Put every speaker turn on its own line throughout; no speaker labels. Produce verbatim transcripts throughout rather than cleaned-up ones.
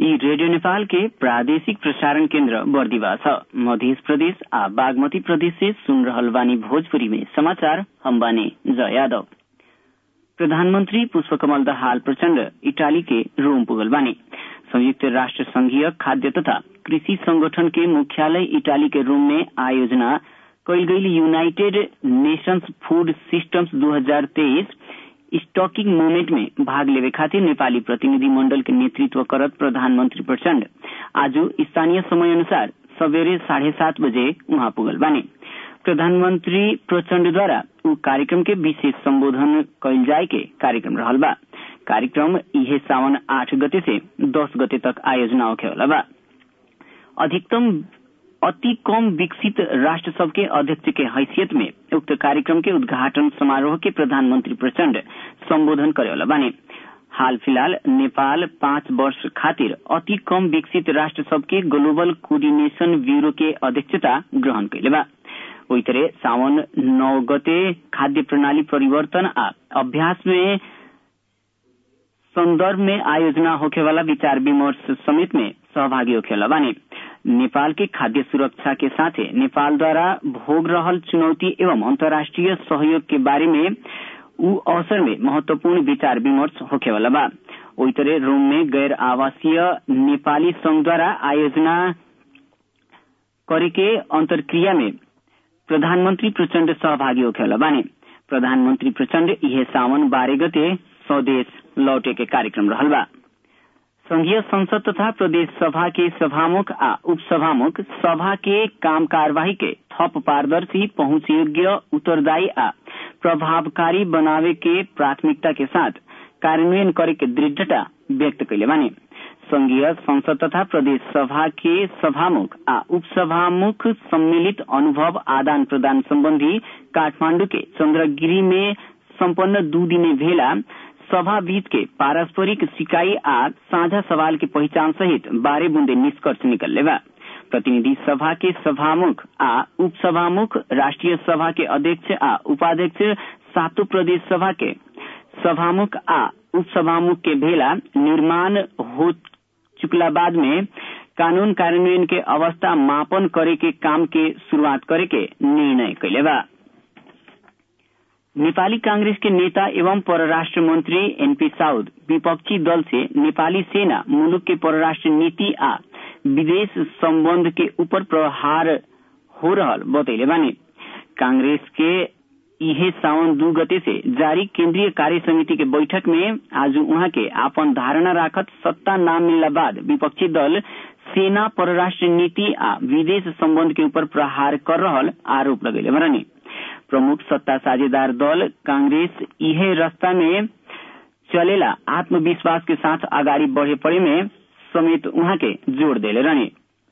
यी रेडियो नेपाल के प्रादेशिक प्रसारण केन्द्र बर्दिवा छ। मध्य प्रदेश आ बागमती प्रदेश से सुन रहल बानी भोजपुरी में समाचार। हम बानी जय यादव। प्रधानमंत्री पुष्पकमल दाहाल प्रचण्ड इटाली के रोम पुगल बानी। संयुक्त राष्ट्र संघीय खाद्य तथा कृषि संगठन के मुख्यालय इटाली के रोम में आयोजना कइल गई यूनाइटेड नेशंस फूड सिस्टम्स दो हजार तेईस स्टॉकिंग मूवमेंट में भाग लेवे खातिर नेपाली प्रतिनिधि मंडल के नेतृत्व करत प्रधानमंत्री प्रचण्ड आज स्थानीय समय अनुसार सवेरे साढ़े सात बजे वहां पुगल बानी। प्रधानमंत्री प्रचण्ड द्वारा उ कार्यक्रम के विशेष संबोधन कइल जाए के कार्यक्रम रहल बा। कार्यक्रम इहे सावन आठ गते से दस गते तक आयोजना होखे वाला बा। अधिकतम अति कम विकसित राष्ट्र सब के अध्यक्ष के हैसियत में उक्त कार्यक्रम के उद्घाटन समारोह के प्रधानमंत्री प्रचण्ड संबोधन करेवाला बानी। हाल फिलहाल नेपाल पांच वर्ष खातिर अति कम विकसित राष्ट्र सब के ग्लोबल कोऑर्डिनेशन ब्यूरो के अध्यक्षता ग्रहण कइले बा। ओई तरह सावन नौ गते खाद्य प्रणाली परिवर्तन आ अभ्यास में संदर्भ में आयोजना होखे वाला विचार विमर्श समिति में सहभागी होखे वाला बानी। नेपाल के खाद्य सुरक्षा के साथ नेपाल द्वारा भोग रहल चुनौती एवं अंतर्राष्ट्रीय सहयोग के बारे में उ अवसर में महत्वपूर्ण विचार विमर्श होखे वाला बा। ओई तरह रोम में गैर आवासीय नेपाली संघ द्वारा आयोजना करे के अंतरक्रिया में प्रधानमंत्री प्रचण्ड सहभागी होखे वाला बानी। प्रधानमंत्री प्रचण्ड यह सावन बारह गते स्वदेश लौटे के कार्यक्रम रहल बा। संघीय संसद तथा प्रदेश सभा के सभामुख आ उपसभामुख सभा के काम कार्यवाही के थप पारदर्शी, पहुंच योग्य, उत्तरदायी आ प्रभावकारी बनावे के प्राथमिकता के साथ कार्यान्वयन करे के दृढ़ता व्यक्त कइले बानी। संघीय संसद तथा प्रदेश सभा के सभामुख आ उपसभामुख सम्मिलित अनुभव आदान प्रदान संबंधी काठमांडू के चंद्रगिरी में संपन्न दू दिने भेला सभा बीच के पारस्परिक सिकाई आ साझा सवाल के पहचान सहित बारह बुंदे निष्कर्ष निकलले बा। प्रतिनिधि सभा के सभामुख आ उपसभामुख, राष्ट्रीय सभा के अध्यक्ष आ उपाध्यक्ष, सातों प्रदेश सभा के सभामुख आ उपसभामुख के भेला निर्माण हो चुकला बाद में कानून कार्यान्वयन के अवस्था मापन करे के काम के शुरुआत करे के निर्णय कइले बा। नेपाली कांग्रेस के नेता एवं परराष्ट्र मंत्री एनपी साउद विपक्षी दल से नेपाली सेना मुलुक के परराष्ट्र नीति आ विदेश संबंध के ऊपर प्रहार हो रहल बतैले बानी। कांग्रेस के इहे सावन दू गते से जारी केंद्रीय कार्य समिति के बैठक में आज उहाँ के आपन धारणा राखत सत्ता न मिलला बाद विपक्षी दल सेना परराष्ट्र नीति आ विदेश संबंध के ऊपर प्रहार कर रहल आरोप लगैले बानी। प्रमुख सत्ता साझेदार दल कांग्रेस इहे रास्ता में चलेला आत्मविश्वास के साथ आगाड़ी बढ़े पड़े में समेत उहाँ के जोड़ देले रहने।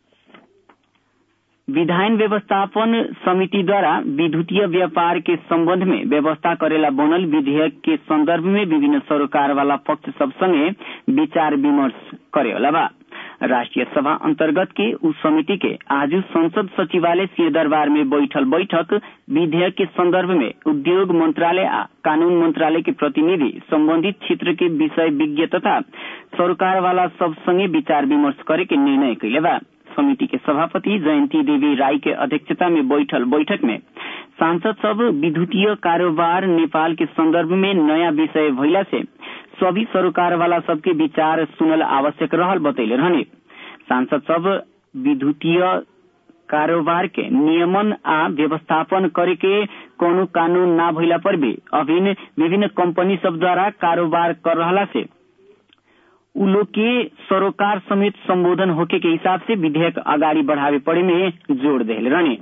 विधायन व्यवस्थापन समिति द्वारा विद्युतीय व्यापार के संबंध में व्यवस्था करेला बनल विधेयक के संदर्भ में विभिन्न सरोकार वाला पक्ष सब संगे विचार विमर्श करेला बा। राष्ट्रीय सभा अंतर्गत के उस समिति के आज संसद सचिवालय सिंह दरबार में बैठल बैठक विधेयक के संदर्भ में उद्योग मंत्रालय आ कानून मंत्रालय के प्रतिनिधि संबंधित क्षेत्र के विषय विज्ञ तथा सरोकार वाला सब संगे विचार विमर्श करे के निर्णय कइले बा। समिति के सभापति जयंती देवी राय के अध्यक्षता में बैठल बैठक में सांसद सब विद्युतीय कारोबार नेपाल के संदर्भ में नया विषय भइला से सभी सरोकार वाला सबके विचार सुनल आवश्यक रहल बतैले रहने। सांसद सब विद्युतीय कारोबार के नियमन आ व्यवस्थापन करे के कोनो कानून ना भइला पर भी अभिन्न विभिन्न कंपनी सब द्वारा कारोबार कर रहला से उ लोग के सरोकार समेत संबोधन होके के हिसाब से विधेयक आगाड़ी बढ़ावे पड़े में जोड़ देले रहने।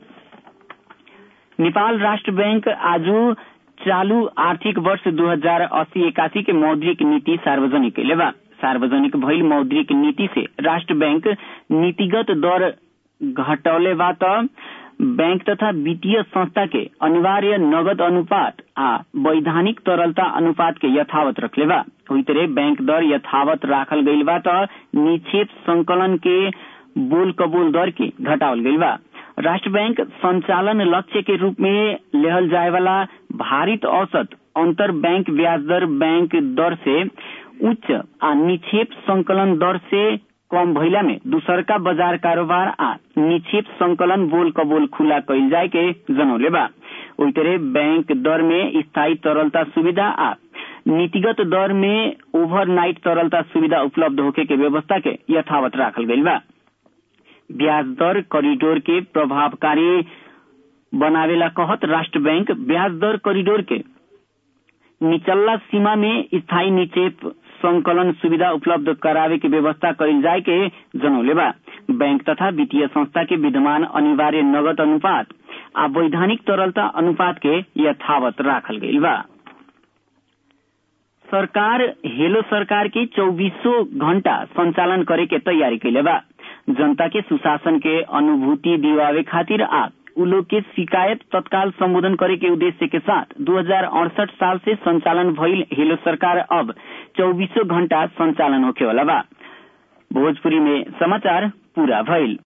नेपाल राष्ट्र बैंक आज चालू आर्थिक वर्ष दो हजार अस्सी इक्यासी के मौद्रिक नीति सार्वजनिक कइले बा। सार्वजनिक भइल मौद्रिक नीति से राष्ट्र बैंक नीतिगत दर घटौले बा त बैंक तथा वित्तीय संस्था के अनिवार्य नगद अनुपात आ वैधानिक तरलता अनुपात के यथावत रखले बा। ओई तरह बैंक दर यथावत राखल गइल बा त निक्षेप संकलन के बोल कबूल दर के घटावल गइल बा। राष्ट्र बैंक संचालन लक्ष्य के रूप में लेहल जाए वाला भारित औसत अंतर बैंक ब्याज दर बैंक दर से उच्च आ निक्षेप संकलन दर से कम भइला में दूसरका बाजार कारोबार आ निक्षेप संकलन बोल कबोल खुला कइल जाए के जनौले बा। ओई तरह बैंक दर में स्थायी तरलता सुविधा आ नीतिगत दर में ओवरनाइट तरलता सुविधा उपलब्ध होके के व्यवस्था के यथावत राखल गइल बा। ब्याज दर कॉरिडोर के प्रभावकारी बनावेला कहत राष्ट्र बैंक ब्याज दर कॉरिडोर के निचल्ला सीमा में स्थायी निक्षेप संकलन सुविधा उपलब्ध करावे के व्यवस्था कइल जाए के जनौले बा। बैंक तथा वित्तीय संस्था के विद्यमान अनिवार्य नगद अनुपात आ वैधानिक तरलता अनुपात के यथावत राखल गइल बा। सरकार हेलो सरकार के चौबीसों घंटा संचालन करे के तैयारी कैले बा। जनता के सुशासन के अनुभूति दिवावे खातिर आ उ लोग के शिकायत तत्काल संबोधन करे के उद्देश्य के साथ दो हजार अड़सठ साल से संचालन भइल हेलो सरकार अब चौबीसों घंटा संचालन होखे वाला बा। भोजपुरी में समाचार पूरा भइल।